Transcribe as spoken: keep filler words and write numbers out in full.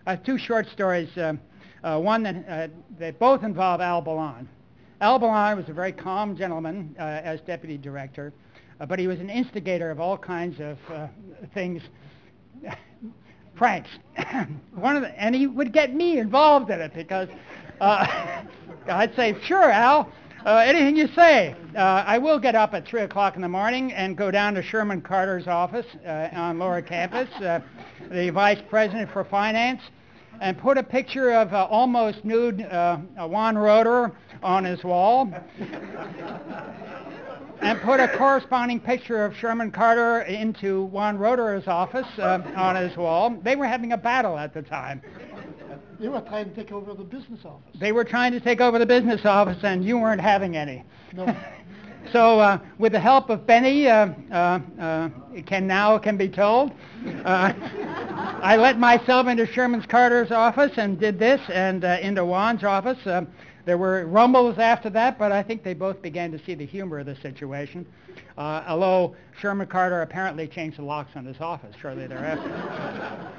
uh, two short stories. Um, uh, one that uh, they both involve Al Ballan. Al Ballan was a very calm gentleman uh, as deputy director, uh, but he was an instigator of all kinds of uh, things, pranks. One of the, and he would get me involved in it because uh, I'd say, "Sure, Al, uh, anything you say." Uh, I will get up at three o'clock in the morning and go down to Sherman Carter's office uh, on Lower Campus, uh, the vice president for finance, and put a picture of uh, almost nude uh, Juan Roeder on his wall, and put a corresponding picture of Sherman Carter into Juan Roeder's office uh, on his wall. They were having a battle at the time. They were trying to take over the business office. They were trying to take over the business office, and you weren't having any. No. So uh, with the help of Benny, uh, uh, uh, it can now can be told, uh, I let myself into Sherman Carter's office and did this, and uh, into Juan's office. Uh, there were rumbles after that, but I think they both began to see the humor of the situation, uh, although Sherman Carter apparently changed the locks on his office shortly thereafter.